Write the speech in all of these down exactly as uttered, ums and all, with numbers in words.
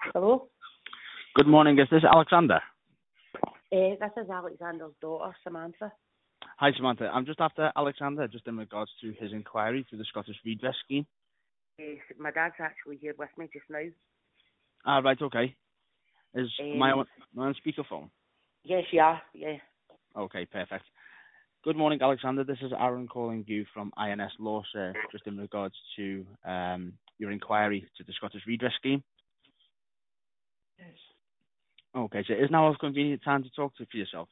Hello? Good morning, is this Alexander? Uh, this is Alexander's daughter, Samantha. Hi Samantha, I'm just after Alexander, just in regards to his inquiry to the Scottish Redress Scheme. Yes, my dad's actually here with me just now. Ah, right, okay. Is Um, my on, my on speakerphone? Yes, you are, yeah. Okay, perfect. Good morning, Alexander. This is Aaron calling you from I N S Law, sir, just in regards to um, your inquiry to the Scottish Redress Scheme. Yes. Okay, so is now a convenient time to talk to for yourself?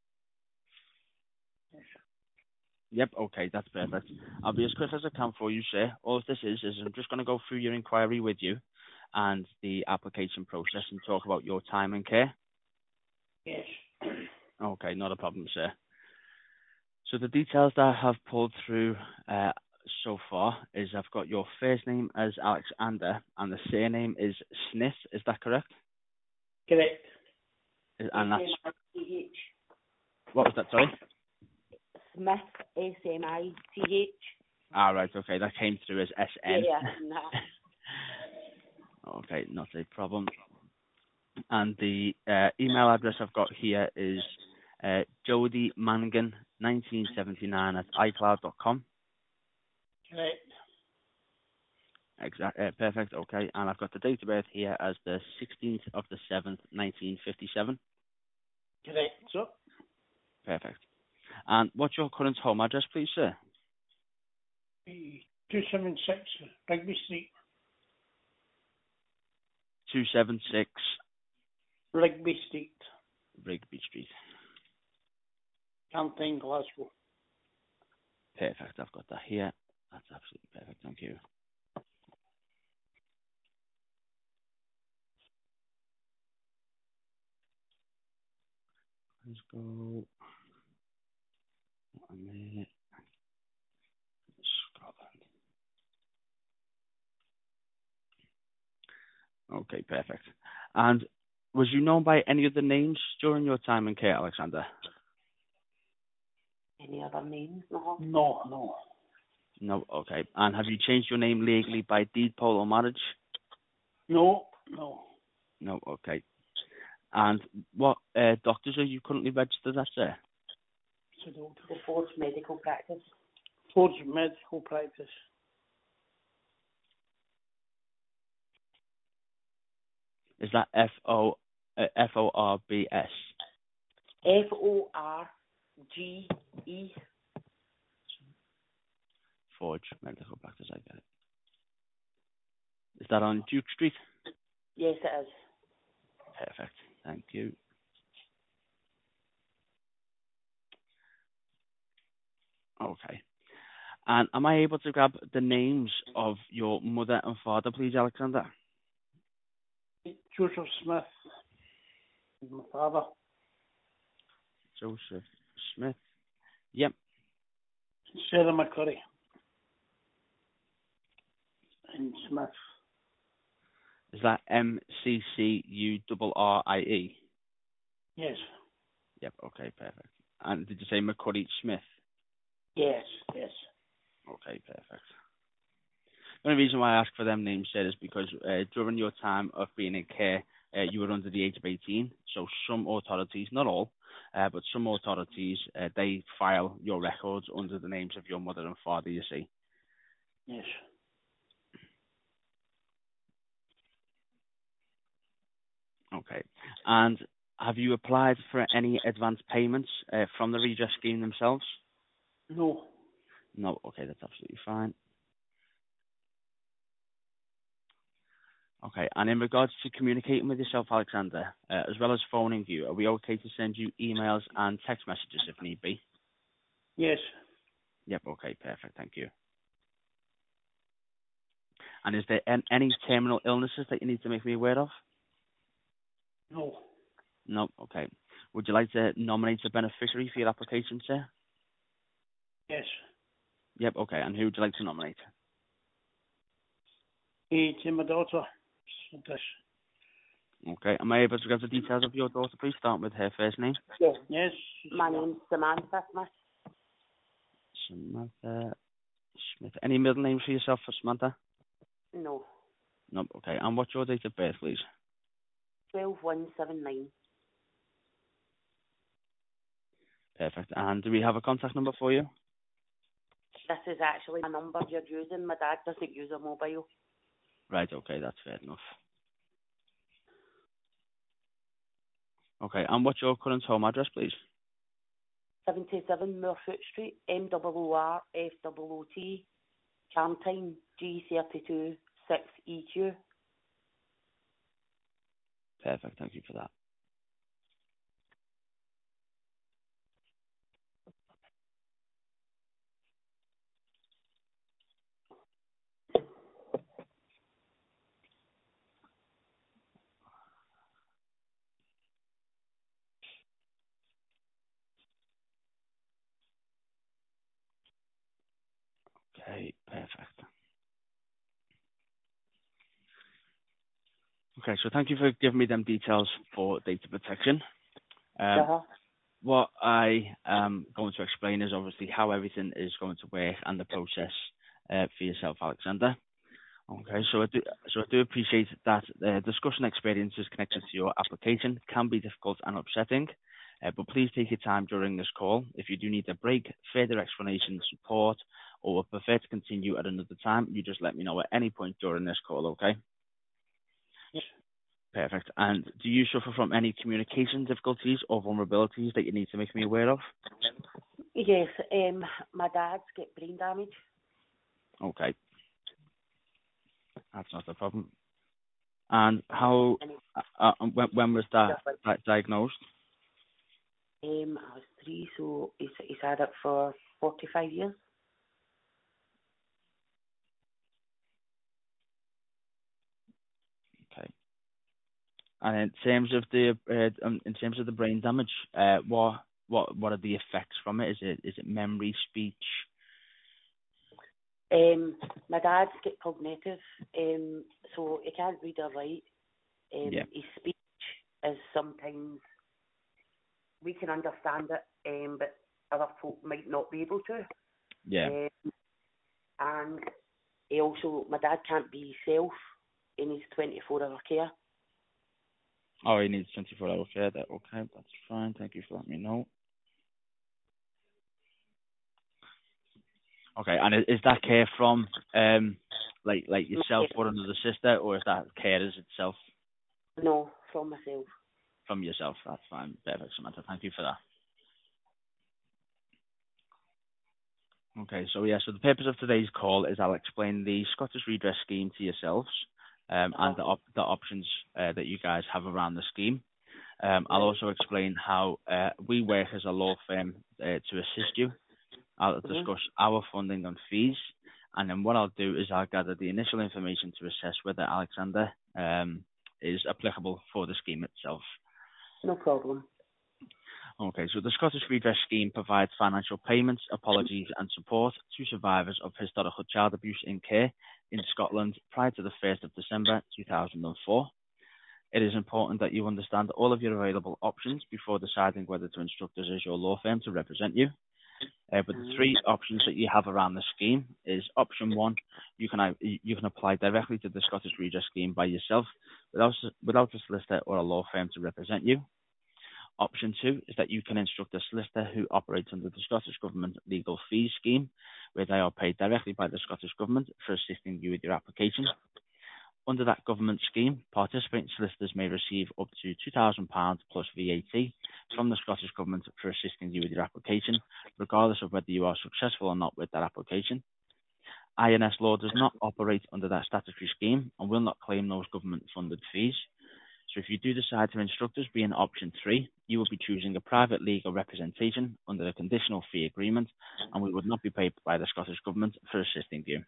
Yes. Yep, okay, that's perfect. I'll be as quick as I can for you, sir. All this is, is I'm just going to go through your inquiry with you and the application process and talk about your time and care. Yes. Okay, not a problem, sir. So the details that I have pulled through uh, so far is I've got your first name as Alexander and the surname is Smith. Is that correct? Correct. Is- And that's, S M I T H. what was that, sorry? Smith, S M I T H. Ah, right, okay, that came through as S N. Yeah, nah. Okay, not a problem. And the uh, email address I've got here is uh, Jody Mangan nineteen seventy-nine at iCloud dot com. Correct. Exact, uh, perfect, okay. And I've got the date of birth here as the sixteenth of the seventh, nineteen fifty-seven. Correct, sir. Perfect. And what's your current home address, please, sir? two seventy-six Rigby Street. two seventy-six Rigby Street, Rigby Street. Campine, Glasgow. Perfect, I've got that here. That's absolutely perfect, thank you. Let's go. One minute. Scotland. Okay, perfect. And was you known by any other names during your time in care, Alexander? Any other names? No. No, no. No, okay. And have you changed your name legally by deed, poll, or marriage? No, no. No, okay. And what uh, doctors are you currently registered at, sir? So the Forge Medical Practice. Forge Medical Practice. Is that F O uh, F O R B S? F O R G E. Forge Medical Practice, I get it. Is that on Duke Street? Yes, it is. Perfect, thank you. Okay. And am I able to grab the names of your mother and father, please, Alexander? Joseph Smith, my father. Joseph Smith. Yep. Sarah McCurry. And Smith. Is that M C C U R R I E? Yes. Yep, okay, perfect. And did you say McCurry Smith? Yes, yes. Okay, perfect. The only reason why I ask for them names, sir, is because uh, during your time of being in care, uh, you were under the age of eighteen. So some authorities, not all, uh, but some authorities, uh, they file your records under the names of your mother and father, you see. Yes. Okay. And have you applied for any advance payments uh, from the redress scheme themselves? No. No. Okay, that's absolutely fine. Okay. And in regards to communicating with yourself, Alexander, uh, as well as phoning you, are we okay to send you emails and text messages if need be? Yes. Yep. Okay. Perfect. Thank you. And is there an, any terminal illnesses that you need to make me aware of? No. No. Okay. Would you like to nominate a beneficiary for your application, sir? Yes. Yep. Okay. And who would you like to nominate? Hey, to my daughter. This. Okay. Am I able to get the details of your daughter, please? Start with her first name. Yes. Yes. My name's Samantha Smith. Samantha Smith. Any middle names for yourself for Samantha? No. No. Okay. And what's your date of birth, please? twelve one seven nine. Perfect. And do we have a contact number for you? This is actually my number you're using. My dad doesn't use a mobile. Right, okay, that's fair enough. Okay, and what's your current home address, please? seventy-seven Moorfoot Street, M O O R F O O T, Carntine, G thirty-two six E Q. Perfect, thank you for that. Okay, perfect. Okay, so thank you for giving me them details for data protection. Um, Uh-huh. what I am going to explain is obviously how everything is going to work and the process uh, for yourself, Alexander. Okay, so I do, so I do appreciate that uh, discussing experiences connected to your application can be difficult and upsetting, uh, but please take your time during this call. If you do need a break, further explanation, support, or would prefer to continue at another time, you just let me know at any point during this call, okay? Yep. Perfect. And do you suffer from any communication difficulties or vulnerabilities that you need to make me aware of? Yes, um, my dad's got brain damage. Okay, that's not a problem. And how, And uh, uh, when, when was that, that diagnosed? um, I was three, so he's, he's had it for forty-five years. Okay. And in terms of the uh, um, in terms of the brain damage, uh, what what what are the effects from it? Is it is it memory, speech? Um, my dad's got cognitive, um, so he can't read or write. Um, Yeah. His speech is sometimes, we can understand it, um, but other folk might not be able to. Yeah. Um, and he also, my dad can't be himself in his twenty-four hour care. Oh, he needs twenty-four hour care. That okay? That's fine. Thank you for letting me know. Okay, and is, is that care from um like like yourself or another sister, or is that care as itself No, from myself. from yourself? That's fine. Perfect, Samantha. Thank you for that. Okay, so yeah, so the purpose of today's call is I'll explain the Scottish Redress Scheme to yourselves, um, Uh-huh. and the op- the options uh, that you guys have around the scheme. Um, I'll also explain how uh, we work as a law firm uh, to assist you. I'll Mm-hmm. discuss our funding and fees, and then what I'll do is I'll gather the initial information to assess whether Alexander um, is applicable for the scheme itself. No problem. Okay, so the Scottish Redress Scheme provides financial payments, apologies and support to survivors of historical child abuse in care in Scotland prior to the first of December two thousand four. It is important that you understand all of your available options before deciding whether to instruct us as your law firm to represent you. Uh, but the three options that you have around the scheme is option one, you can uh, you can apply directly to the Scottish Redress Scheme by yourself without without a solicitor or a law firm to represent you. Option two is that you can instruct a solicitor who operates under the Scottish Government Legal Fees Scheme, where they are paid directly by the Scottish Government for assisting you with your application. Under that government scheme, participating solicitors may receive up to two thousand pounds plus V A T from the Scottish Government for assisting you with your application, regardless of whether you are successful or not with that application. I N S Law does not operate under that statutory scheme and will not claim those government-funded fees. So if you do decide to instruct us being option three, you will be choosing a private legal representation under a conditional fee agreement, and we would not be paid by the Scottish Government for assisting you.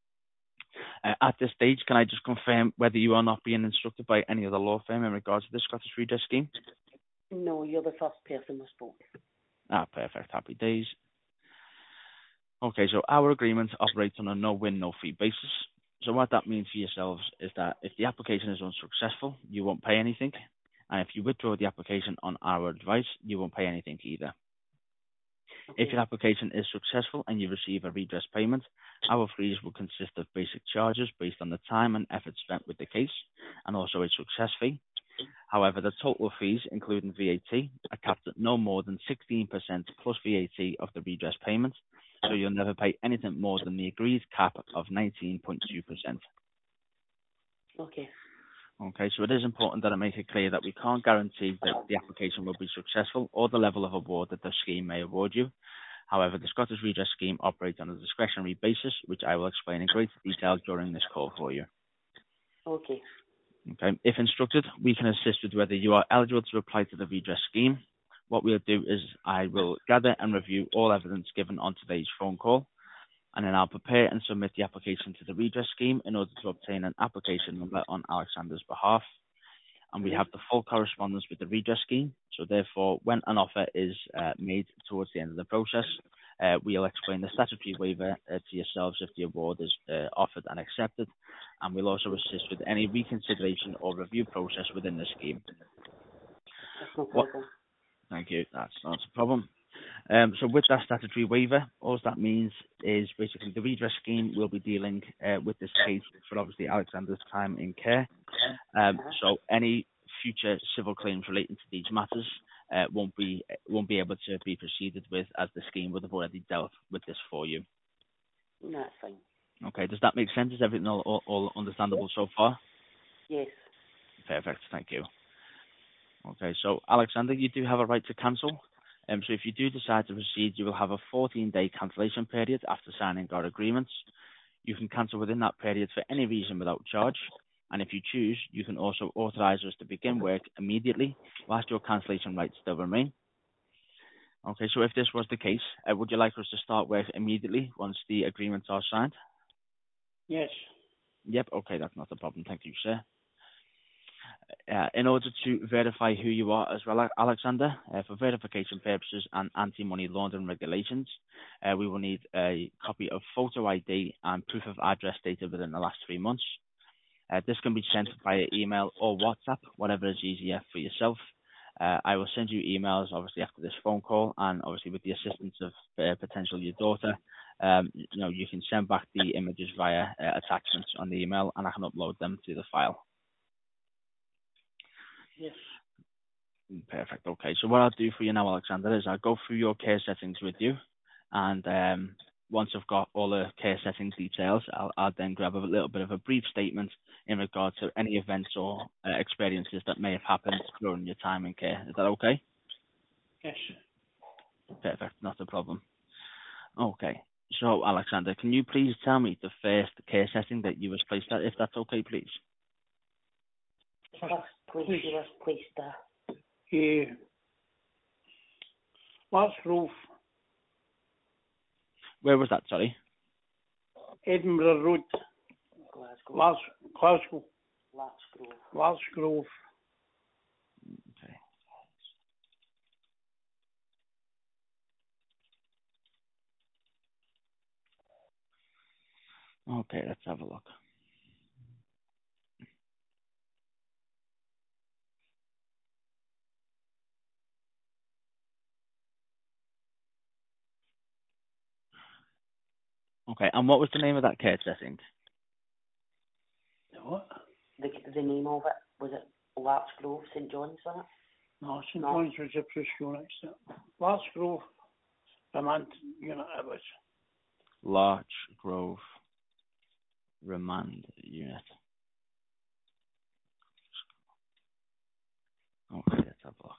Uh, at this stage, can I just confirm whether you are not being instructed by any other law firm in regards to the Scottish Redress Scheme? No, you're the first person we spoke. Ah, perfect. Happy days. Okay, so our agreement operates on a no-win, no-fee basis. So what that means for yourselves is that if the application is unsuccessful, you won't pay anything. And if you withdraw the application on our advice, you won't pay anything either. Okay. If your application is successful and you receive a redress payment, our fees will consist of basic charges based on the time and effort spent with the case, and also a success fee. However, the total fees, including V A T, are capped at no more than sixteen percent plus V A T of the redress payment, so you'll never pay anything more than the agreed cap of nineteen point two percent. Okay. Okay, so it is important that I make it clear that we can't guarantee that the application will be successful or the level of award that the scheme may award you. However, the Scottish Redress Scheme operates on a discretionary basis, which I will explain in greater detail during this call for you. Okay. Okay, if instructed, we can assist with whether you are eligible to apply to the redress scheme. What we'll do is I will gather and review all evidence given on today's phone call, and then I'll prepare and submit the application to the redress scheme in order to obtain an application number on Alexander's behalf. And we have the full correspondence with the redress scheme, so therefore when an offer is uh, made towards the end of the process, uh, we'll explain the statutory waiver uh, to yourselves if the award is uh, offered and accepted, and we'll also assist with any reconsideration or review process within the scheme. That's no What, problem. thank you, that's not a problem. Um, so with that statutory waiver, all that means is basically the redress scheme will be dealing uh, with this case for obviously Alexander's time in care. Um, so any future civil claims relating to these matters uh, won't be won't be able to be proceeded with, as the scheme would have already dealt with this for you. No, that's fine. Okay, does that make sense? Is everything all, all, all understandable so far? Yes. Perfect, thank you. Okay, so Alexander, you do have a right to cancel. Um, so if you do decide to proceed, you will have a fourteen-day cancellation period after signing our agreements. You can cancel within that period for any reason without charge. And if you choose, you can also authorise us to begin work immediately whilst your cancellation rights still remain. Okay, so if this was the case, uh, would you like us to start work immediately once the agreements are signed? Yes. Yep, okay, that's not a problem. Thank you, sir. Uh, in order to verify who you are as well, Alexander, uh, for verification purposes and anti-money laundering regulations, uh, we will need a copy of photo I D and proof of address dated within the last three months. Uh, this can be sent via email or WhatsApp, whatever is easier for yourself. Uh, I will send you emails, obviously, after this phone call, and obviously with the assistance of uh, potentially your daughter, um, you know, you can send back the images via uh, attachments on the email, and I can upload them to the file. Yes. Perfect. Okay. So what I'll do for you now, Alexander, is I'll go through your care settings with you, and um, once I've got all the care settings details, I'll, I'll then grab a little bit of a brief statement in regard to any events or uh, experiences that may have happened during your time in care. Is that okay? Yes. Perfect. Not a problem. Okay. So, Alexander, can you please tell me the first care setting that you was placed at, if that's okay, please? First place you was placed there. Uh, Larch Grove, Where was that, sorry? Edinburgh Road, Glasgow. Larch, Glasgow, Larch Grove. Larch Grove. Okay. Okay, let's have a look. Okay, and what was the name of that care setting? The what? The, the name of it, was it Larch Grove, St John's, wasn't it? No, St No. John's was the preschool next to it. Larch Grove, Remand Unit it was. Larch Grove Remand Unit. Okay, let's have a look.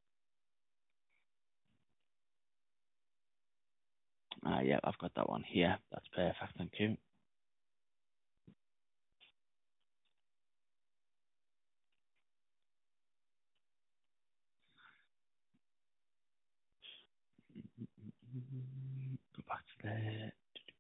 Ah, yeah, I've got that one here. That's perfect, thank you. Go back to there.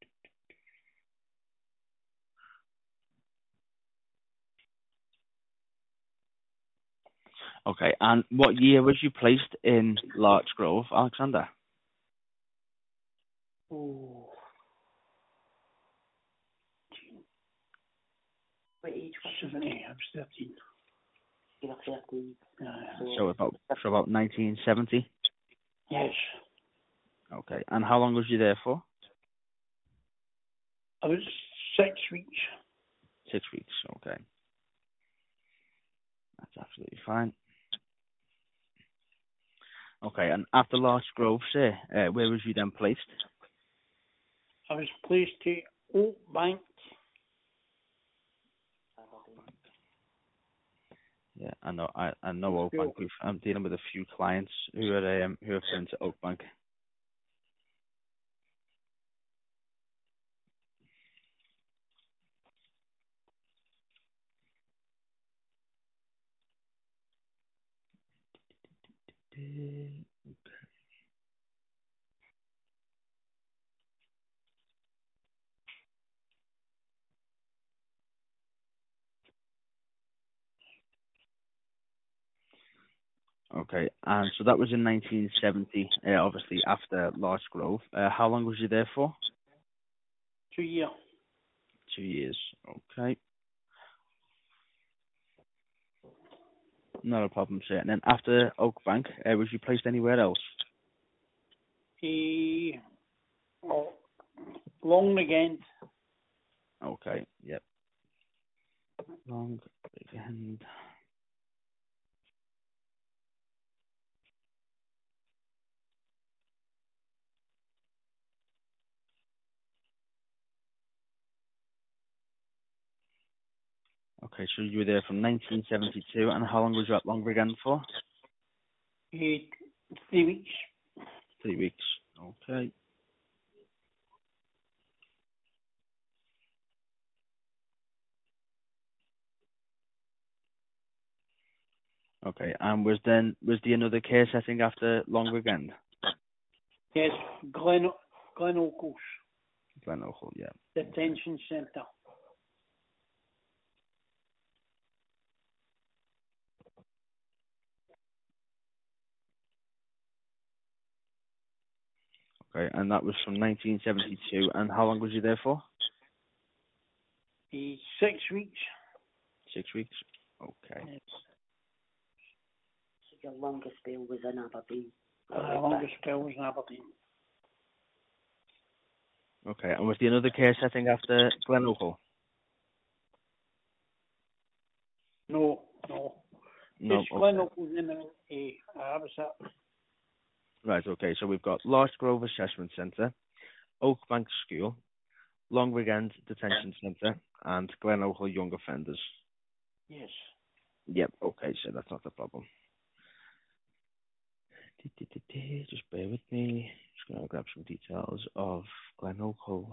Okay, and what year was you placed in Larch Grove, Alexander? Oh. What age was you? seventy, I was thirteen. You were thirteen. Uh, So about so about nineteen seventy. yes. Okay, and how long was you there for? I was six weeks. Six weeks. Okay, that's absolutely fine. Okay, and after Larch Grove, sir, uh, where was you then placed? I was placed to Oak Bank. Yeah, I know. I, I know Oak Bank. We've, I'm dealing with a few clients who are um, who have been to Oak Bank. Okay, and so that was in nineteen seventy, uh, obviously after Larch Grove. Uh, how long was you there for? Two years. Two years. Okay, not a problem, sir. And then after Oak Bank, uh, was you placed anywhere else? He, oh, long again. Okay, yep. Long weekend. Okay, so you were there from nineteen seventy-two, and how long was you at Long Weekend for? He, three weeks. Three weeks. Okay. Okay, and was then was there another care setting after Long Weekend? Yes, Glen, Glen Oakles, Glen Oakle, yeah. detention centre. Okay, and that was from nineteen seventy-two, and how long was you there for? He, six weeks. Six weeks. Okay. Yes. Your longest spell was in Aberdeen. Uh, longest spell was in Aberdeen. Okay, and was there another care setting after Glen Oakle? No, no. No. It's Glen Oakles in the, uh, I was at. Right, okay, so we've got Larch Grove Assessment Centre, Oak Bank School, Long Weekend Detention Centre, and Glen Oakle Young Offenders. Yes. Yep, okay, so that's not a problem. Just bear with me. Just going to grab some details of Glen Oakle.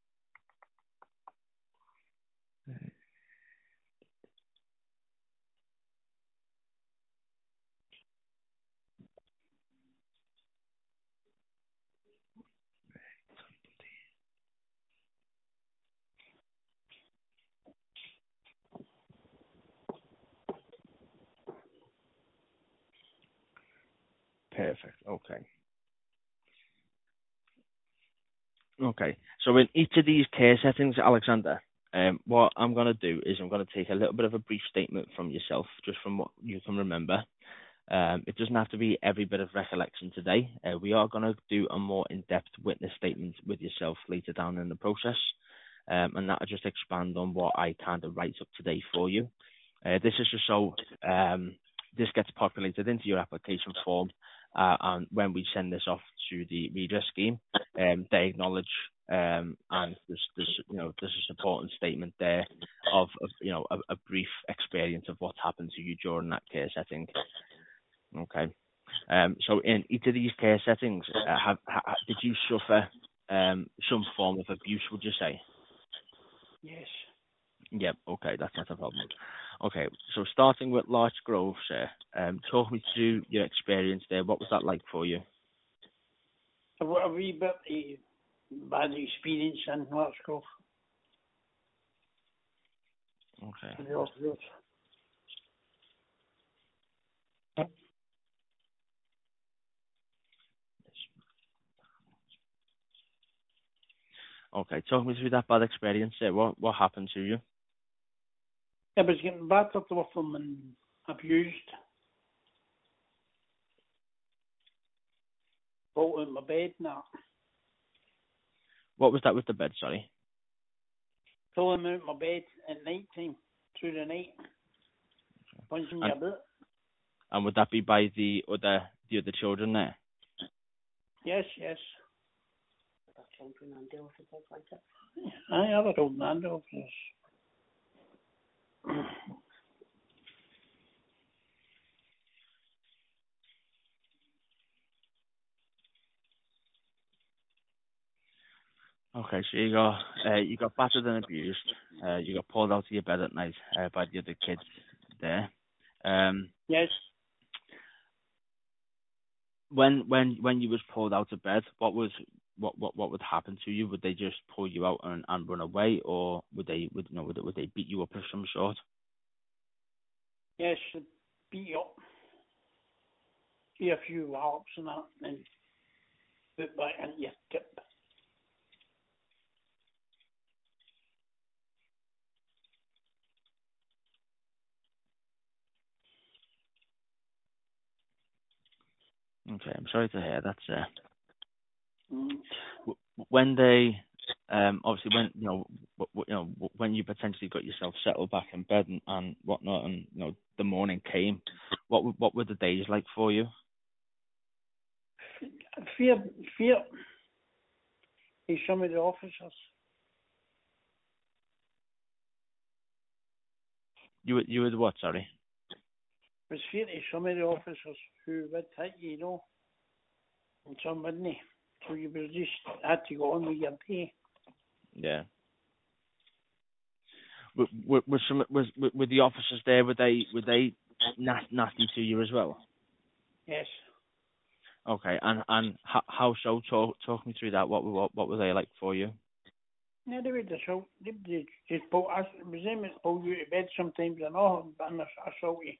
Perfect, okay. Okay, so in each of these care settings, Alexander, um, what I'm going to do is I'm going to take a little bit of a brief statement from yourself, just from what you can remember. Um, it doesn't have to be every bit of recollection today. Uh, we are going to do a more in-depth witness statement with yourself later down in the process, um, and that'll just expand on what I kind of write up today for you. Uh, this is just so um, this gets populated into your application form, uh, and when we send this off to the redress scheme, um, they acknowledge um, and there's, there's you know there's a supporting statement there of, of you know a, a brief experience of what's happened to you during that care setting. Okay. Um, so in each of these care settings, uh, have, ha, did you suffer um, some form of abuse, would you say? Yes. Yep, okay, that's not a problem. Okay, so starting with Larch Grove, sir, um, talk me through your experience there. What was that like for you? A, a wee bit of bad experience in Larch Grove. Okay. To be honest. Okay, talk me through that bad experience there. What what happened to you? I was getting battered with them and abused. Brought out my bed now. What was that with the bed, sorry? Pulling out my bed at night time, through the night. punching you And, about. and would that be by the other the other children there? Yes, yes. The children and the officers like it. I have it old man officers. Okay, so you got uh, you got battered and abused. Uh, you got pulled out of your bed at night uh, by the other kids there. Um, Yes. when when when you was pulled out of bed, what was what what what would happen to you? Would they just pull you out and, and run away, or would they would you know would, would they beat you up of some sort? Yes, beat up. Give a few wallops and that, and put back into your tip. Okay, I'm sorry to hear that, sir. Mm. W- When they um obviously when you know w- w- you know w- when you potentially got yourself settled back in bed and, and whatnot, and you know the morning came, what w- what were the days like for you? Fear, fear. Is some of the officers. You were you were what? Sorry. Was fear to some of the officers who would hit you, you know, and some wouldn't. So you was just had to go on with your day. Yeah. Were, were, were some was were were the officers there? Were they were they nas- nasty to you as well? Yes. Okay, and and how, how so? Talk talk me through that. What were what, what were they like for you? No, they would assault. They would just pull us. It was them that pull you to bed sometimes and all, and assault you.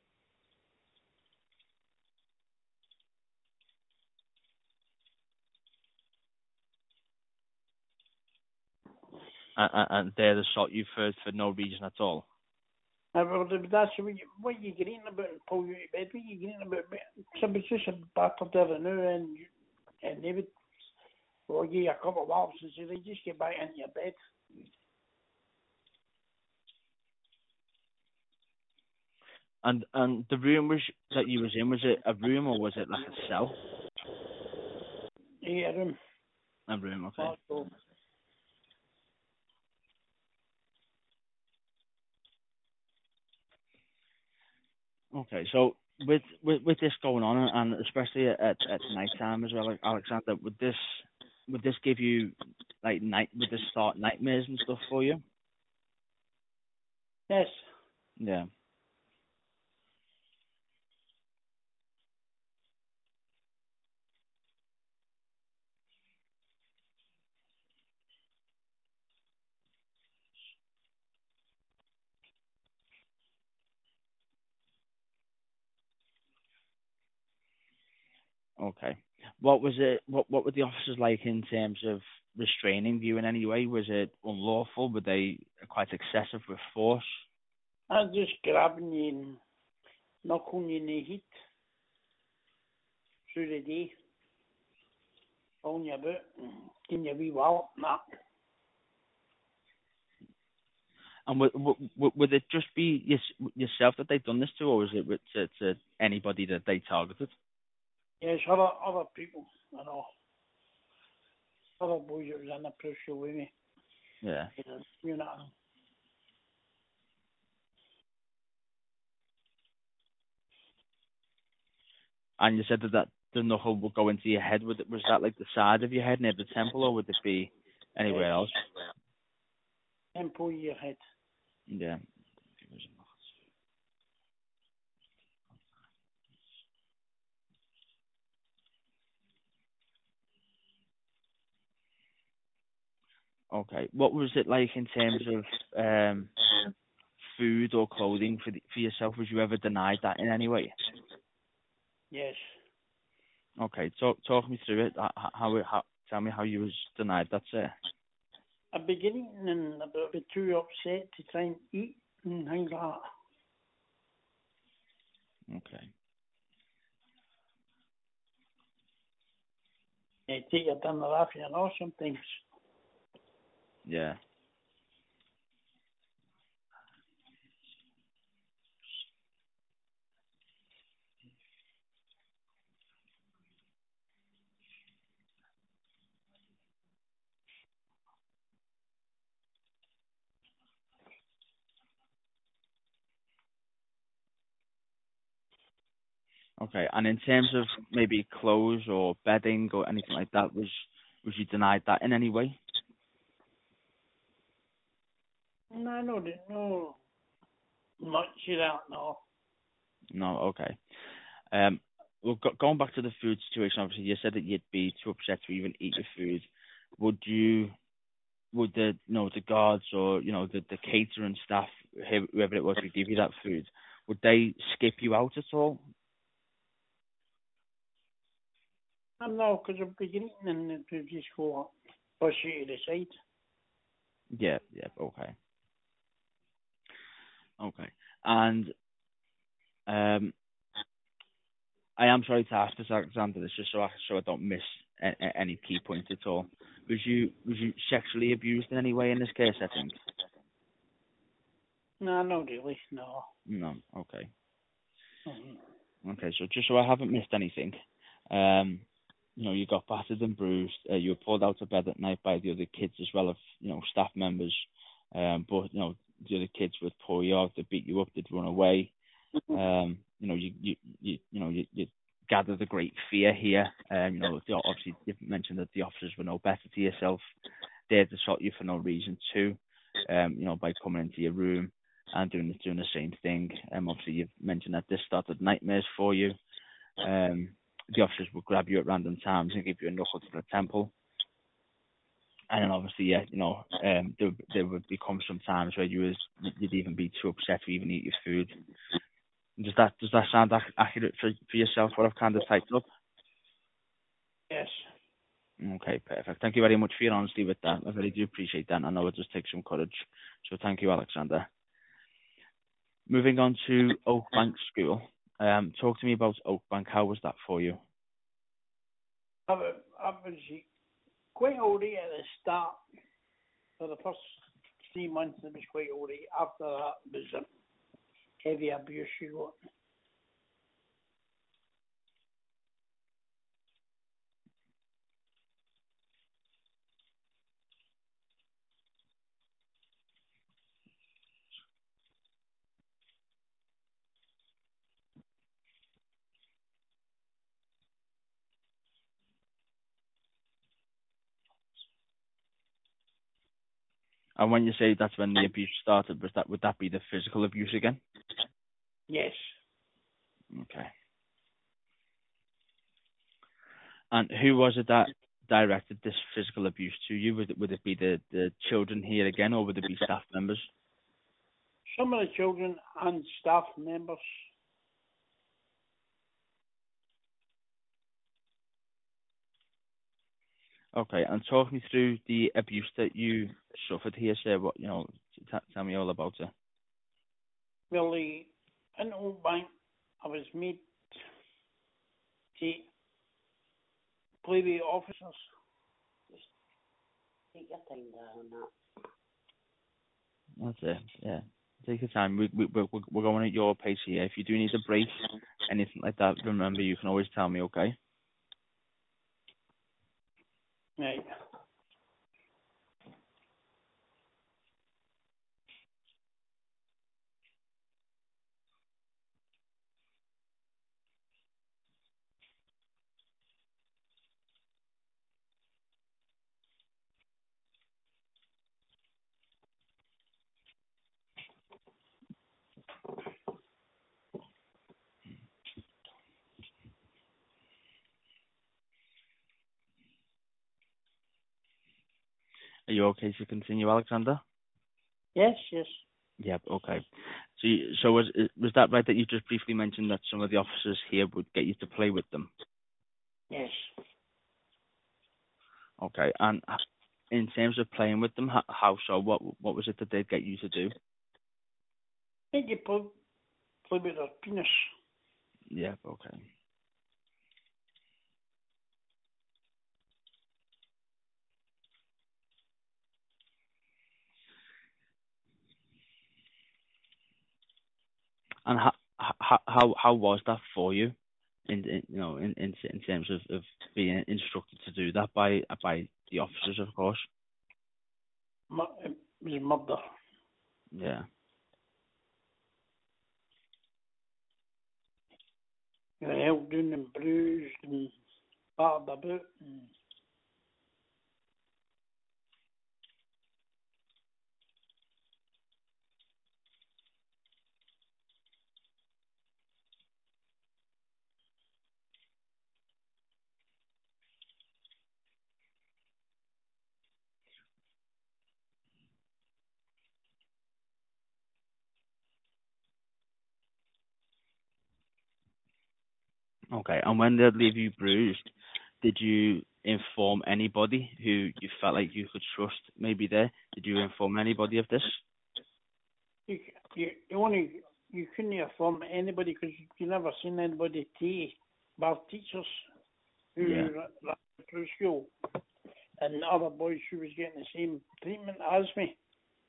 And, and, and they'd assault you for for no reason at all. Uh, well, that's what you, what you getting about and pull you to bed. What you getting about? Somebody's just a battered there now, and you, and they would well, give you a couple of hours and say, they just get back into your bed. And and the room was that you was in, was it a room or was it like a cell? Yeah, room. A room, okay. Also, Okay, so with with with this going on, and especially at at night time as well, like Alexander, would this would this give you like night would this start nightmares and stuff for you? yes. Yeah. Okay. What was it? What what were the officers like in terms of restraining you in any way? Was it unlawful? Were they quite excessive with force? I was just grabbing you and knocking you in the heat through the day, pulling you about, and giving you a wee wallop and that. And would, would, would it just be your, yourself that they'd done this to, or was it with, to, to anybody that they targeted? Yes, other other people, I know. Other boys that was in the pressure with me. Yeah. You know, you know. And you said that, that the knuckle would go into your head. Would it, was that like the side of your head near the temple, or would it be anywhere Yes. else? And pull your head. Yeah. Okay. What was it like in terms of um, food or clothing for the, for yourself? Was you ever denied that in any way? Yes. Okay. Talk talk me through it. How, how, how tell me how you was denied that, sir. I'd be getting and a bit too upset to try and eat and things like that. Okay. They take your dinner off you know sometimes. Yeah. Okay. And in terms of maybe clothes or bedding or anything like that, was was you denied that in any way? No, no, no, much of that, no. No. Okay. Um. Well, go, going back to the food situation, obviously you said that you'd be too upset to even eat your food. Would you? Would the you know the guards or you know the the catering staff, who- whoever it was who give you that food, would they skip you out at all? I'm no, because I've been eating and to just go up, push you to the side. Yeah. Yeah. Okay. Okay. And um, I am sorry to ask this, Alexander. This just so I so I don't miss a, a, any key points at all. Was you was you sexually abused in any way in this care setting? No, not really, no. No. Okay. Mm-hmm. Okay. So just so I haven't missed anything, um, you know, you got battered and bruised. Uh, you were pulled out of bed at night by the other kids as well as you know staff members. Um, but you know the other kids would pull you out, they beat you up, they'd run away. Um, you know, you you you, you know you, you gathered a great fear here. Um, you know, the, obviously you mentioned that the officers were no better to yourself. They had to shot you for no reason too. Um, you know, by coming into your room and doing doing the same thing. Um, obviously you've mentioned that this started nightmares for you. Um, the officers would grab you at random times and give you a knuckle to the temple. And then obviously, yeah, you know, um, there, there would become some times where you was you'd even be too upset to even eat your food. Does that does that sound ac- accurate for for yourself? What I've kind of typed up. Yes. Okay, perfect. Thank you very much for your honesty with that. I really do appreciate that. I know it does take some courage. So thank you, Alexander. Moving on to Oak Bank School. Um, talk to me about Oak Bank. How was that for you? I was, I was quite alright at the start. For the first three months, it was quite alright. After that, it was a heavy abuse you got. And when you say that's when the abuse started, was that would that be the physical abuse again? Yes. Okay. And who was it that directed this physical abuse to you? Would it, would it be the, the children here again, or would it be staff members? Some of the children and staff members. Okay, and talk me through the abuse that you suffered here, sir. What you know, t- tell me all about it. Well, the, in Old Bank, I was made to play with officers. Just take your time down on that. That's it. Yeah, take your time. We we we're, we're going at your pace here. If you do need a break, anything like that, remember you can always tell me. Okay. Right. Are you okay to continue, Alexander? Yes, yes. Yep. Okay. So, you, so was was that right that you just briefly mentioned that some of the officers here would get you to play with them? Yes. Okay. And h- in terms of playing with them, how, how so? What what was it that they'd get you to do? I think you play, play with their penis. Yep. Okay. And how how how how was that for you? In, in you know in, in in terms of, of being instructed to do that by by the officers, of course. Mur- It was murder. Yeah. you know, held down and bruised and battered about. And Okay, and when they leave you bruised, did you inform anybody who you felt like you could trust maybe there? Did you inform anybody of this? you, you, you only, you couldn't inform anybody because you never seen anybody take bar teachers who Yeah. ran through school and other boys who was getting the same treatment as me.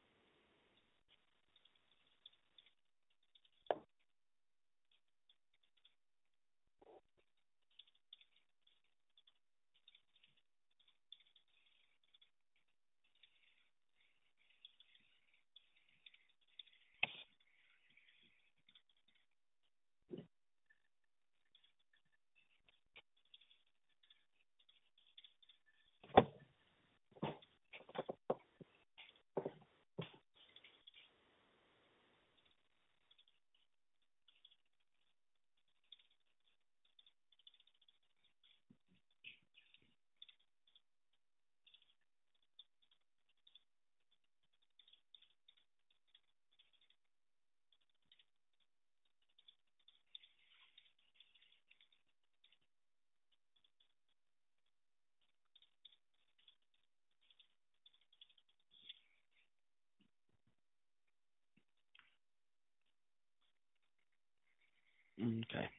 Okay.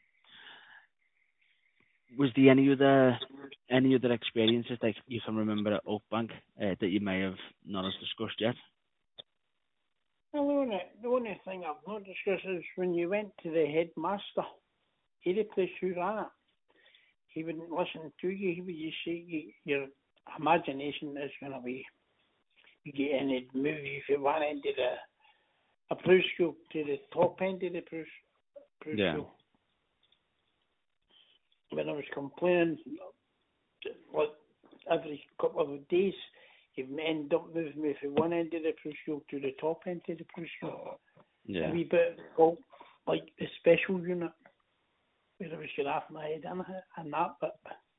Was there any other any other experiences that you can remember at Oakbank uh, that you may have not have discussed yet? Well, the only, the only thing I've not discussed is when you went to the headmaster, he the place who ran it, he wouldn't listen to you. He would just say you, your imagination is going to be, you get in and move you from one end of the a Prue school to the top end of the Prue, Prue Yeah. school. When I was complaining, like every couple of days, he end up moving me from one end of the Prue school to the top end of the Prue school. Yeah. A wee bit called like the special unit, where I was getting off my head in it and that bit.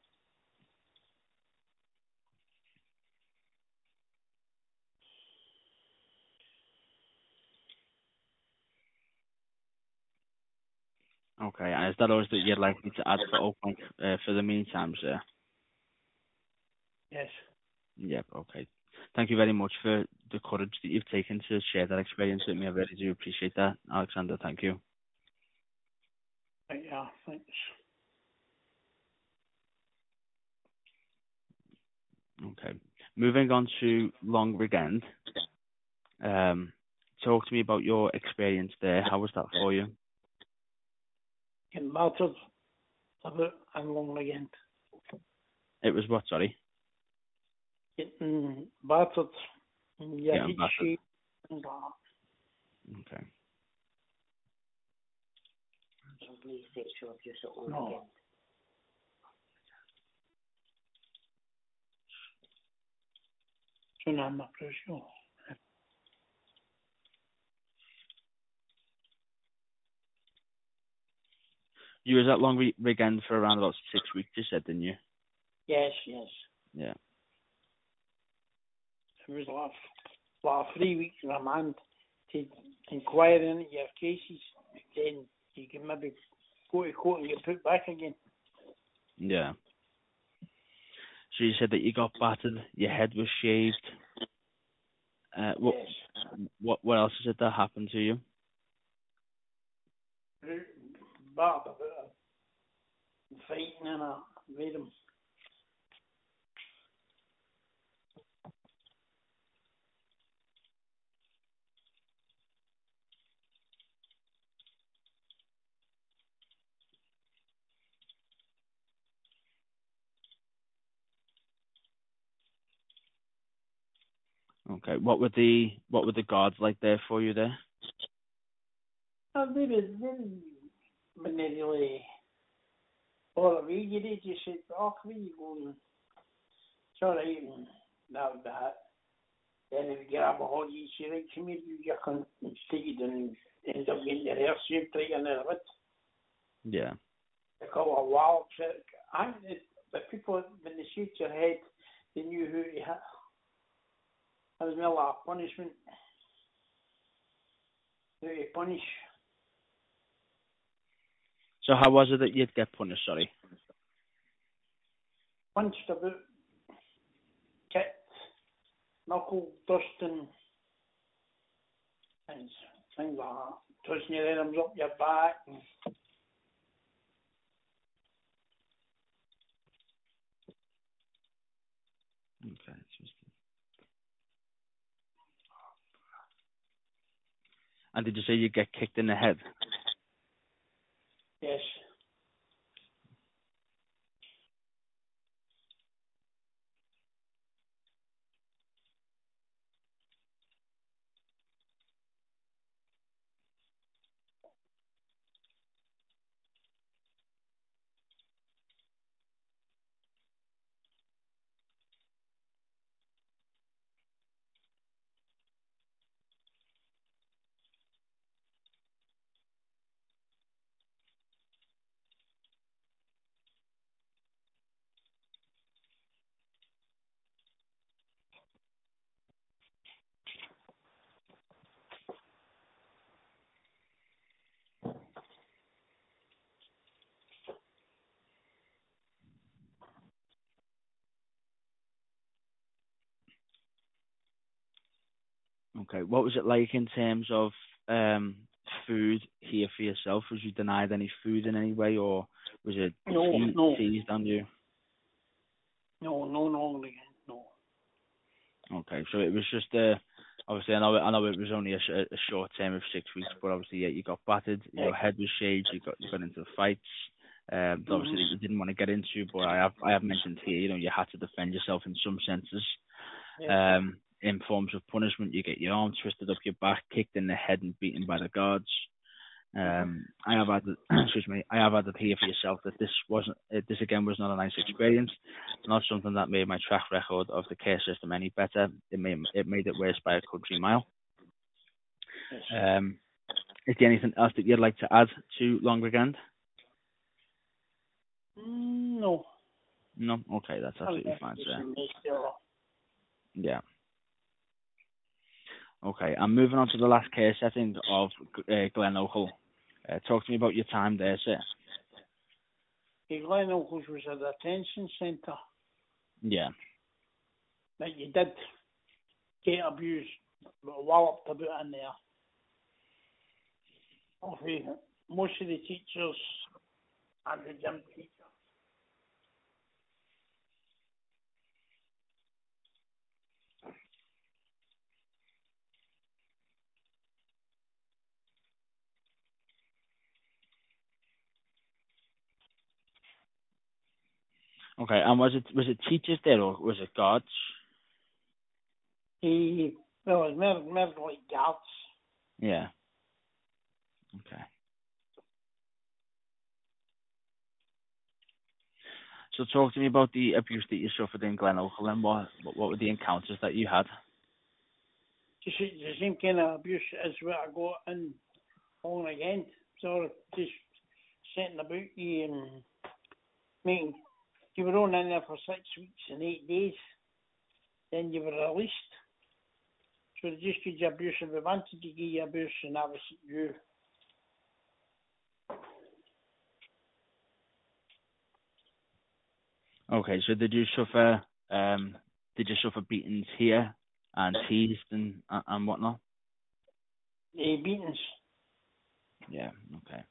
Okay, and is that always that you'd like me to add for Oakbank uh, for the meantime, sir? Yes. Yep, okay. Thank you very much for the courage that you've taken to share that experience with me. I really do appreciate that, Alexander. Thank you. Right, yeah, thanks. Okay. Moving on to Long Weekend. Um, talk to me about your experience there. How was that for you? Getting battered about and long again. It was what, sorry? Getting battered and your Getting head battered. shape and that. Okay. Probably sexual abuse at all No. again. So now I'm not pretty sure. You was at Long Re- Weekend for around about six weeks, you said, didn't you? Yes, yes. Yeah. It was like, like three weeks remand to inquire into your cases. Then you can maybe go to court and get put back again. Yeah. So you said that you got battered, your head was shaved. Uh, what, Yes. what, what else is it that happened to you? Bad about it. Fighting and a made him. Okay. What were the what were the guards like there for you there? I did it then, but not really. Or we get it, you said, oh, we go. Sorry, now that. Then if you get up a whole year, you like to me, you can stay and end up getting your hair shaped right in there, but. Yeah. They call it a wild trick. I the people, when they shoot your head, they knew who you hit. There was no lot of punishment. Who you punish. So how was it that you'd get punished, sorry? Punched about, kicked, knuckle dusting, and things like that. Twisting your arms up your back. And Okay. And did you say you get kicked in the head? yes. Okay. What was it like in terms of um, food here for yourself? Was you denied any food in any way, or was it No, te- no. teased on you? No, no, no, again, no. Okay, so it was just uh, obviously I know I know it was only a, sh- a short term of six weeks, but obviously yeah, you got battered, Yeah. your head was shaved, you got you got into fights. Um, that obviously Mm-hmm. that you didn't want to get into, but I have I have mentioned here, you know, you had to defend yourself in some senses. Yes. Um, in forms of punishment, you get your arm twisted up your back, kicked in the head, and beaten by the guards. Um, I have had, excuse me, I have added here for yourself that this wasn't, uh, this again was not a nice experience, not something that made my track record of the care system any better. It made it made it worse by a country mile. Yes. Um, is there anything else that you'd like to add to Long Weekend? Mm, no. No, okay, that's absolutely fine, sir. Yeah. Okay, I'm moving on to the last care setting of uh, Glen Oakle. Uh, talk to me about your time there, sir. The Glen Oakles was a detention centre. Yeah. But you did get abused, but walloped about in there. Of most of the teachers and the gym teacher. Okay, and was it was it teachers there or was it guards? He, well, it was more, more like guards. Yeah. Okay. So talk to me about the abuse that you suffered in Glen Oakle and what, what what were the encounters that you had? Just the same kind of abuse as what I got in on again. So just setting about you and making, you were on in there for six weeks and eight days. Then you were released. So they just give you abuse and we wanted to give you abuse and that was you. Okay, so did you suffer um did you suffer beatings here and teased and and whatnot? The beatings. Yeah, okay.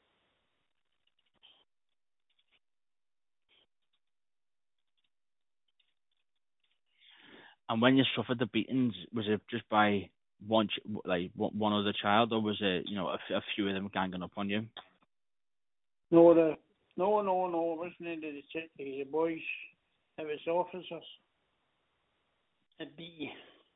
And when you suffered the beatings, was it just by one ch- like one other child, or was it you know a, f- a few of them ganging up on you? No, the, no, no, no, it wasn't into the, ch- the boys. It was officers. It'd be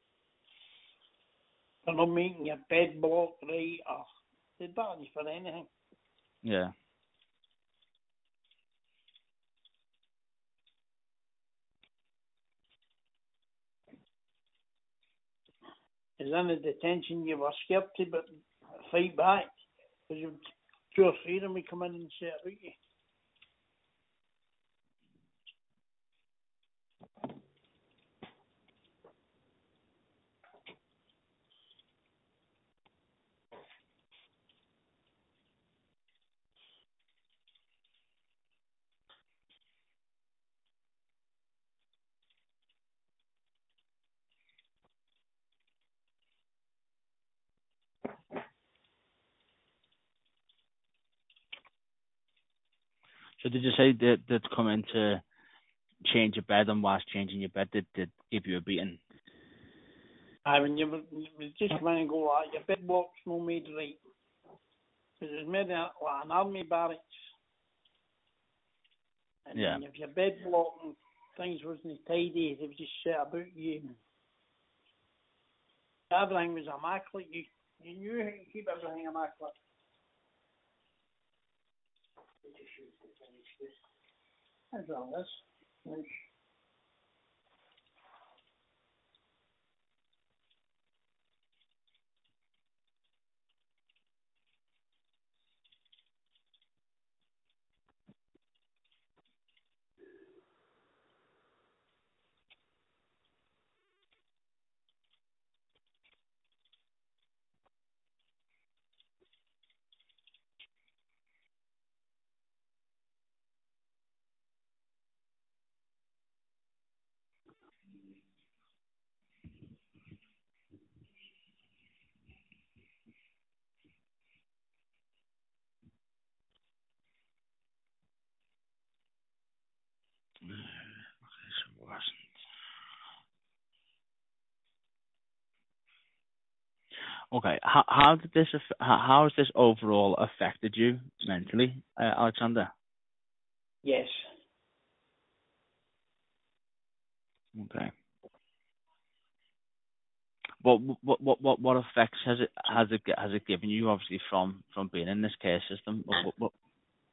for not making your bed block right or they'd battle you for anything. Yeah. is in the detention, you were scared to but fight back. Because you two or three of them would come in and say it about you. So did you say that they'd come in to change your bed, and whilst changing your bed, did they give you a beating? I mean, you would, you would just come in and go, like, your bed walk's no made right. Because it was made out like an army barracks. And Yeah. if your bed block and things wasn't tidy, they would just set about you. Everything was immaculate. You, you knew how to keep everything immaculate. That's all this. Okay, how how did this aff- how, how has this overall affected you mentally, uh, Alexander? Yes. Okay. What what what what what effects has it has it has it given you? Obviously, from from being in this care system. What, what, what?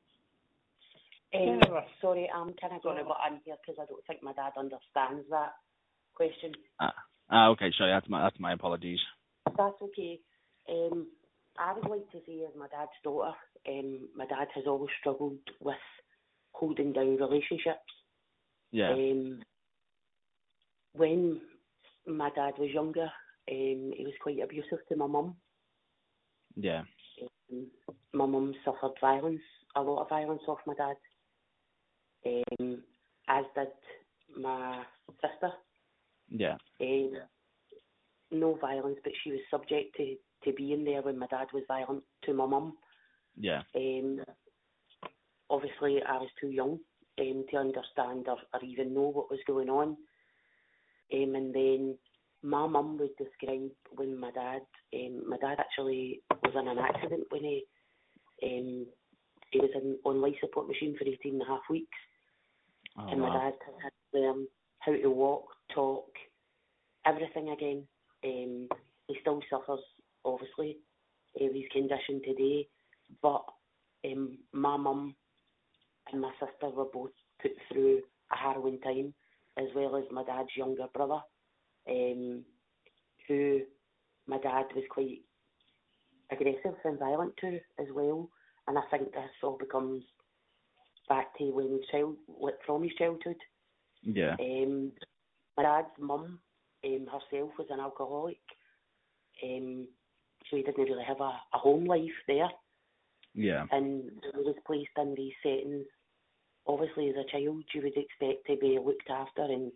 Um, sorry, I'm kind of going to butt in here because I don't think my dad understands that question. Ah, ah, okay. Sorry, that's my that's my apologies. That's okay. Um, I would like to say, as my dad's daughter, um, my dad has always struggled with holding down relationships. Yeah. Um, when my dad was younger, um, he was quite abusive to my mum. Yeah. Um, my mum suffered violence, a lot of violence off my dad, um, as did my sister. Yeah. Um, no violence, but she was subject to, to being there when my dad was violent to my mum. Yeah. Um, obviously, I was too young um, to understand or, or even know what was going on. Um, and then my mum would describe when my dad, um, my dad actually was in an accident when he, um, he was in, on life support machine for eighteen and a half weeks. Oh, and my wow. dad had to learn how to walk, talk, everything again. Um, he still suffers, obviously, uh, with his condition today, but um, my mum and my sister were both put through a harrowing time, as well as my dad's younger brother, um, who my dad was quite aggressive and violent to as well. And I think this all becomes back to when his child, from his childhood. Yeah. Um, my dad's mum um, herself was an alcoholic, um, so he didn't really have a, a home life there. Yeah. And when he was placed in these settings, obviously as a child you would expect to be looked after and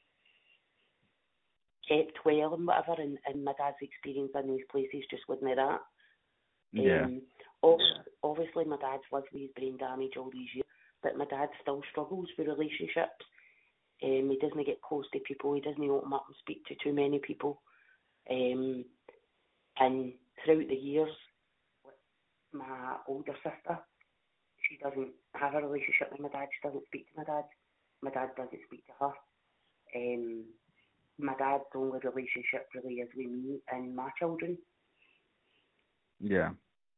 kept well and whatever, and, and my dad's experience in these places just wasn't that. Yeah. Um, ob- obviously my dad's lived with his brain damage all these years, but my dad still struggles with relationships. Um, he doesn't get close to people, he doesn't open up and speak to too many people. Um, and throughout the years, my older sister, she doesn't have a relationship with my dad, she doesn't speak to my dad. My dad doesn't speak to her. Um, my dad's only relationship really is with me and my children. Yeah.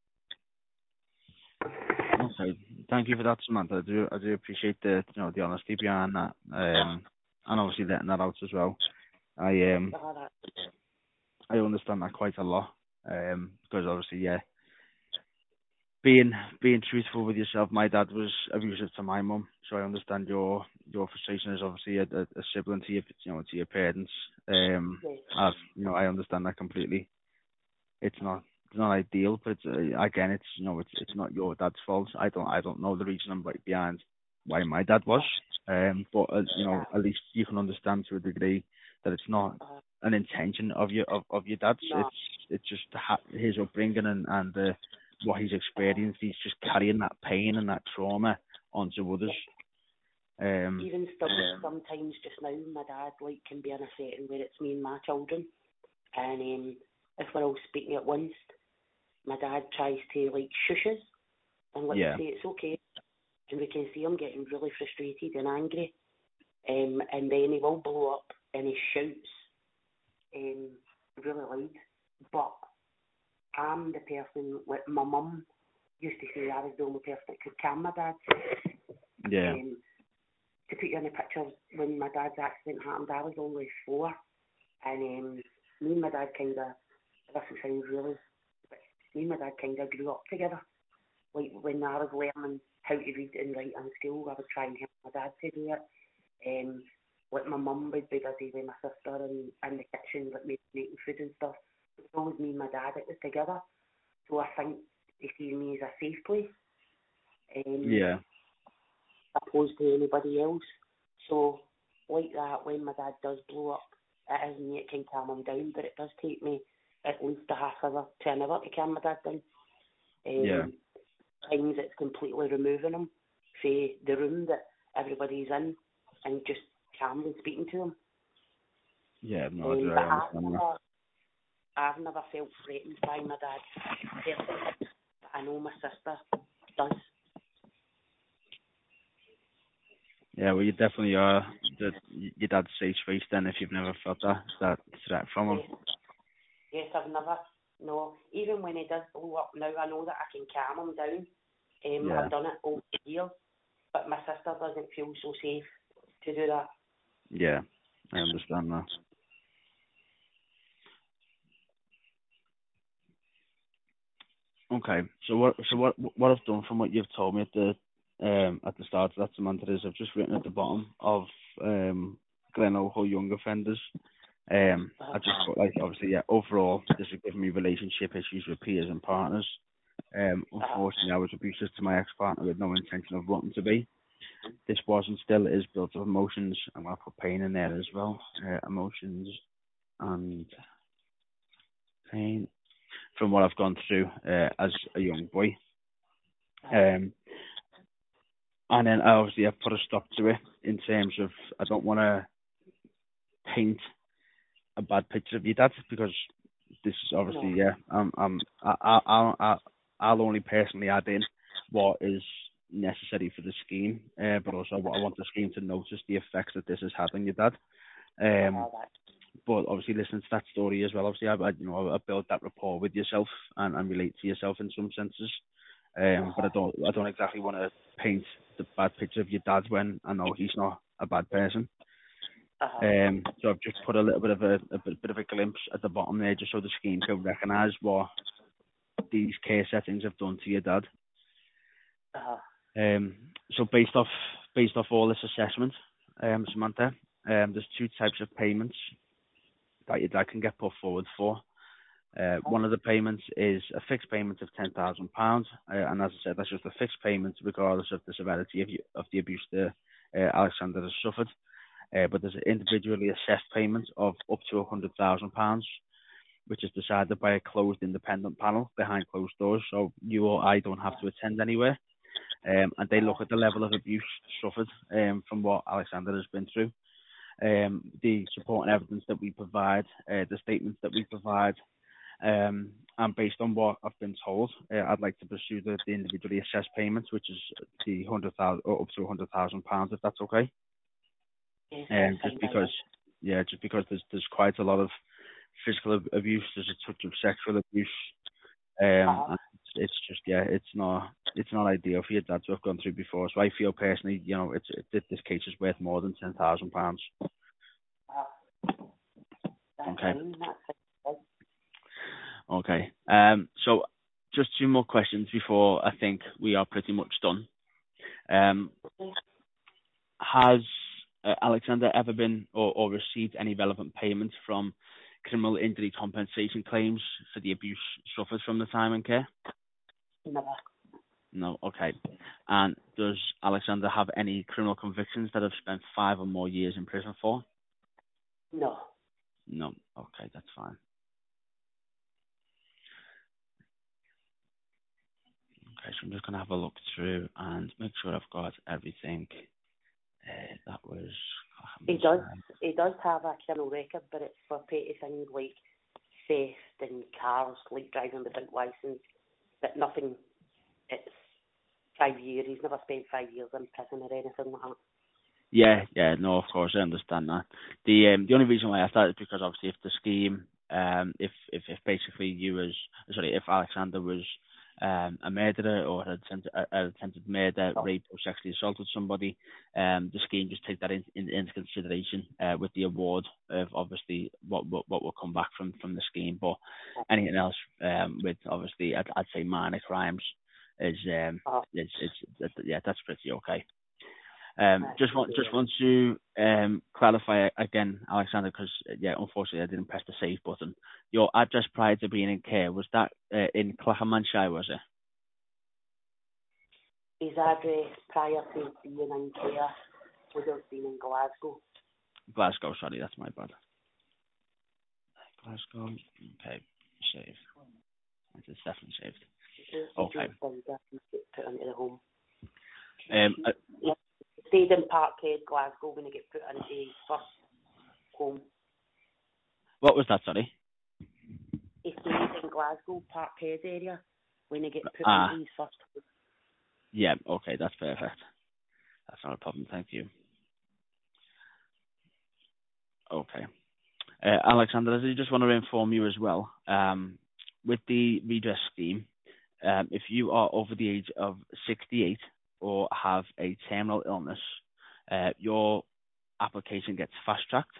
Okay. Thank you for that, Samantha. I do, I do appreciate the, you know, the honesty behind that, um, and obviously letting that out as well. I um, Uh, that, I understand that quite a lot. Um, because obviously, yeah, being being truthful with yourself, my dad was abusive to my mum, so I understand your your frustration as obviously a, a, a sibling to your, you know, to your parents. Um, Yes. I've, you know, I understand that completely. It's not it's not ideal, but it's, uh, again, it's, you know, it's it's not your dad's fault. I don't I don't know the reason I'm right behind why my dad was. Um, but uh, you know, at least you can understand to a degree that it's not Uh, an intention of your of, of your dad's. no. It's it's just ha- his upbringing and and uh, what he's Uh, experienced. He's just carrying that pain and that trauma onto others. yeah. Um, Even still, sometimes just now, my dad like can be in a setting where it's me and my children, and um, if we're all speaking at once, my dad tries to like shush us and like yeah, say it's okay, and we can see him getting really frustrated and angry, um, and then he will blow up and he shouts um, really loud. But I'm the person, like my mum used to say I was the only person that could calm my dad. yeah, Um, to put you in the picture, when my dad's accident happened, I was only four, and um, me and my dad kind of, this will sound really, but me and my dad kind of grew up together. Like when I was learning how to read and write in school, I would try and help my dad to do it. Um, like my mum would be busy with my sister in, in the kitchen, like making, making food and stuff. It was always me and my dad that was together. So I think they see me as a safe place, um, yeah, opposed to anybody else. So like that, when my dad does blow up, it isn't me, it can calm him down, but it does take me at least a half hour to an hour to calm my dad down. yeah, Um, times it's completely removing him from the room that everybody's in and just calmly speaking to him. yeah. No, Um, I but I've understand that. never, I've never felt threatened by my dad personally, but I know my sister does. Yeah, well, you definitely are the your dad's safe space then if you've never felt that that threat from him. Yes, yes, I've never. No, even when he does blow up now, I know that I can calm him down. Um, Yeah, I've done it over the years, but my sister doesn't feel so safe to do that. yeah, I understand that. Okay, so what so what what I've done from what you've told me at the um at the start of that, Samantha, is I've just written at the bottom of um Glen Oho young offenders. Um, Uh, I just put like obviously yeah. Overall, this has given me relationship issues with peers and partners. Um, uh, unfortunately, I was abusive to my ex-partner with no intention of wanting to be. This was and still is built of emotions. I'm gonna put pain in there as well. Uh, emotions and pain from what I've gone through uh, as a young boy. Um, and then obviously I've put a stop to it in terms of I don't want to paint a bad picture of your dad because this is obviously no, yeah. Um, um, I, I, I, I, I'll only personally add in what is necessary for the scheme, uh, but also what I want the scheme to notice the effects that this has had on your dad. Um, uh, that, but obviously listening to that story as well, obviously I, I you know I built that rapport with yourself and, and relate to yourself in some senses. Um, but I uh, don't I don't exactly want to paint the bad picture of your dad when I know he's not a bad person. uh, Um, so I've just put a little bit of a, a bit, bit of a glimpse at the bottom there, just so the scheme can recognise what these care settings have done to your dad. uh, Um, so based off based off all this assessment, um, Samantha, um, there's two types of payments that your dad can get put forward for. Uh, one of the payments is a fixed payment of ten thousand pounds, uh, and as I said, that's just a fixed payment regardless of the severity of, you, of the abuse that uh, Alexander has suffered. Uh, but there's an individually assessed payment of up to one hundred thousand pounds, which is decided by a closed independent panel behind closed doors, so you or I don't have to attend anywhere. Um, and they uh, look at the level of abuse suffered um, from what Alexander has been through, um, the support and evidence that we provide, uh, the statements that we provide, um, and based on what I've been told, uh, I'd like to pursue the, the individually assessed payments, which is the hundred thousand or up to one hundred thousand pounds, if that's okay. yes, that's Um, just fine by because, me. yeah, just because there's there's quite a lot of physical ab- abuse, there's a touch of sexual abuse, um, Uh, and it's, it's just yeah, it's not it's not ideal for your dad to have gone through before. So I feel personally, you know, it's it, this case is worth more than ten thousand pounds. uh, that's Okay. fine, that's fine. Okay. Um, so just two more questions before I think we are pretty much done. Um, has uh, Alexander ever been or, or received any relevant payments from criminal injury compensation claims for the abuse suffered from the time in care? Never. No. Okay. And does Alexander have any criminal convictions that have spent five or more years in prison for? No. No. Okay, that's fine. Okay, so I'm just going to have a look through and make sure I've got everything. Uh, that was... He does. He does have a criminal record, but it's for petty things like theft and cars, like driving without license. But nothing. It's five years. He's never spent five years in prison or anything like that. Yeah, yeah, no, of course, I understand that. The um, the only reason why I started is because obviously if the scheme, um, if if, if basically you was sorry, if Alexander was um, a murderer or had attempted, uh, attempted murder, Oh. rape or sexually assaulted somebody, um, the scheme just take that in, in, into consideration uh, with the award of obviously what, what what will come back from, from the scheme. But anything else um, with obviously I'd, I'd say minor crimes is um, Oh. is, is yeah, that's pretty okay. Um, just want just want to um, clarify again, Alexander, because yeah, unfortunately I didn't press the save button. Your address prior to being in care, was that uh, in Clackermanshire, was it? His address prior to being in care would have been in Glasgow. Glasgow, sorry, that's my bad. Glasgow, okay, saved. It's definitely saved. Okay. Put into the home. Um, uh, he stayed in Parkhead, Glasgow, when he get put into his first home. What was that, sorry? He stayed in Glasgow, Parkhead area, when he get put Ah. into his first home. Yeah, okay, that's perfect. That's not a problem, thank you. Okay. Uh, Alexander, I just want to inform you as well, um, with the redress scheme, um, if you are over the age of sixty-eight or have a terminal illness, uh, your application gets fast-tracked.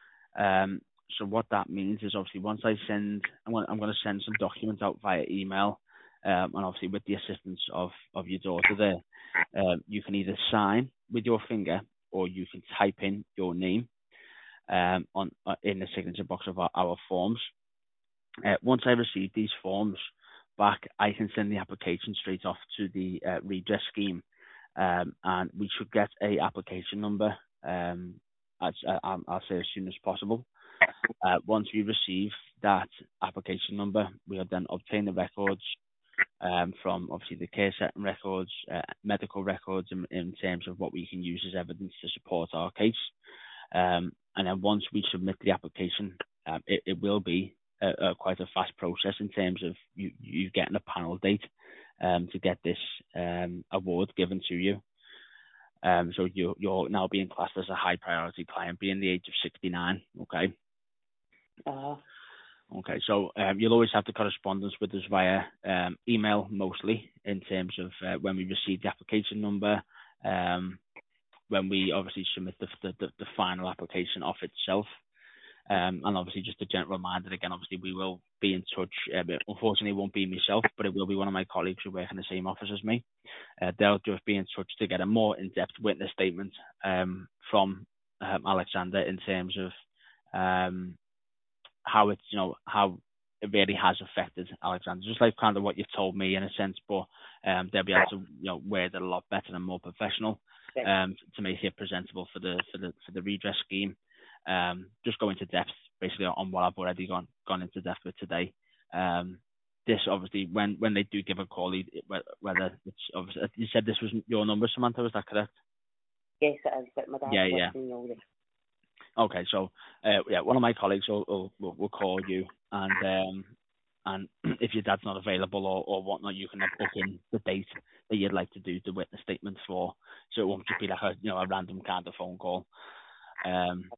Um, so what that means is obviously once I send, I'm going, I'm going to send some documents out via email, um, and obviously with the assistance of, of your daughter there, um, you can either sign with your finger or you can type in your name um, on uh, in the signature box of our, our forms. Uh, once I receive these forms back, I can send the application straight off to the uh, redress scheme, um, and we should get a application number. Um, as, uh, I'll say as soon as possible. Uh, once we receive that application number, we'll then obtain the records um, from obviously the care setting records, uh, medical records in, in terms of what we can use as evidence to support our case. Um, and then once we submit the application, um, it, it will be a, a quite a fast process in terms of you, you getting a panel date um, to get this um, award given to you. Um, so you, you're now being classed as a high priority client, being the age of sixty-nine. Okay. Uh, Okay. So um, you'll always have the correspondence with us via um, email, mostly in terms of uh, when we receive the application number. Um, when we obviously submit the, the, the final application off itself. Um, and obviously just a gentle reminder again, obviously we will be in touch. Uh, unfortunately, it won't be myself, but it will be one of my colleagues who work in the same office as me. Uh, they'll just be in touch to get a more in-depth witness statement um, from um, Alexander in terms of um, how it's, you know, how it really has affected Alexander. Just like kind of what you've told me in a sense, but um, they'll be able to, you know, word it a lot better and more professional. Um, to make it presentable for the for the for the redress scheme. Um, just go into depth basically on what I've already gone gone into depth with today. Um, this obviously when when they do give a call, whether it's obviously you said this was your number, Samantha, was that correct? Yes, it is, but my dad's yeah, yeah. listening all this. Okay, so uh, yeah, one of my colleagues will will, will, will call you, and um, and if your dad's not available or, or whatnot, you can book in the date that you'd like to do the witness statement for, so it won't just be like a you know a random kind of phone call. Um,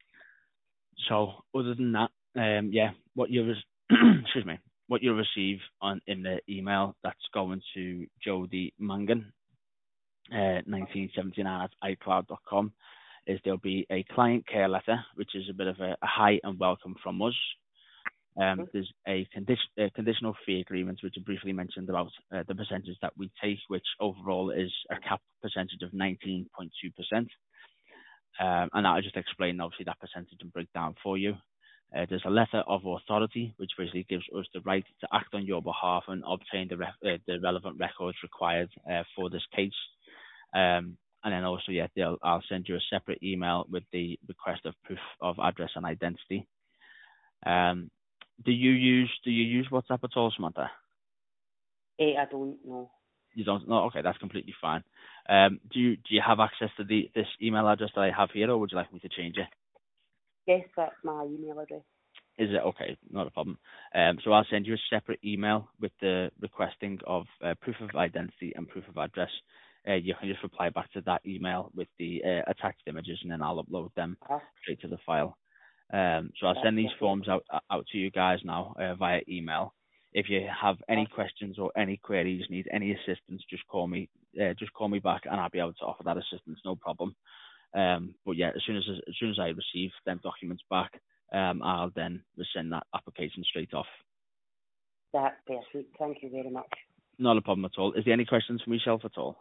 so other than that, um, yeah, what you excuse me, what you'll receive on in the email that's going to Jody Mangan, uh, nineteen seventy-nine at iCloud dot com. Is there'll be a client care letter, which is a bit of a, a hi and welcome from us. Um, Mhm. there's a, condition, a conditional fee agreement, which I briefly mentioned about uh, the percentage that we take, which overall is a capped percentage of nineteen point two percent. Um, and that'll just explain, obviously, that percentage and breakdown for you. Uh, there's a letter of authority, which basically gives us the right to act on your behalf and obtain the, ref- uh, the relevant records required uh, for this case. Um, and then also, yeah, they'll, I'll send you a separate email with the request of proof of address and identity. Um, do you use do you use WhatsApp at all, Samantha? Eh, I don't know. You don't? No, okay, that's completely fine. Um, do you do you have access to the this email address that I have here, or would you like me to change it? Yes, that's my email address. Is it okay? Not a problem. Um, so I'll send you a separate email with the requesting of uh, proof of identity and proof of address. Uh, you can just reply back to that email with the uh, attached images, and then I'll upload them Uh-huh. straight to the file. Um, so I'll That's send these perfect. forms out out to you guys now uh, via email. If you have any Uh-huh. questions or any queries, need any assistance, just call me. Uh, just call me back, and I'll be able to offer that assistance. No problem. Um, but yeah, as soon as as soon as I receive them documents back, um, I'll then send that application straight off. That's perfect. Thank you very much. Not a problem at all. Is there any questions for myself at all?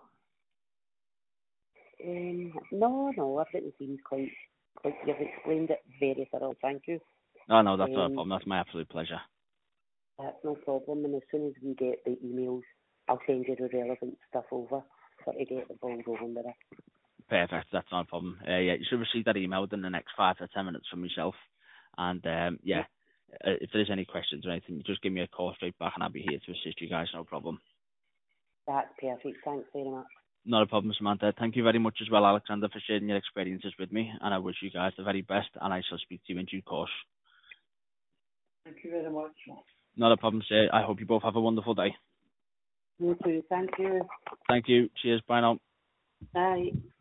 Um, no, no, everything seems quite, quite, you've explained it very thoroughly. Thank you. No, no, that's not a Um, problem. That's my absolute pleasure. that's no problem. And as soon as we get the emails, I'll send you the relevant stuff over so to get the ball rolling with it. Perfect. That's not a problem. Uh, yeah, you should receive that email within the next five to ten minutes from myself. And um, yeah, uh, if there's any questions or anything, just give me a call straight back, and I'll be here to assist you guys. No problem. That's perfect. Thanks very much. Not a problem, Samantha. Thank you very much as well, Alexander, for sharing your experiences with me. And I wish you guys the very best, and I shall speak to you in due course. Thank you very much. Not a problem, sir. I hope you both have a wonderful day. You too. Thank you. Thank you. Cheers. Bye now. Bye.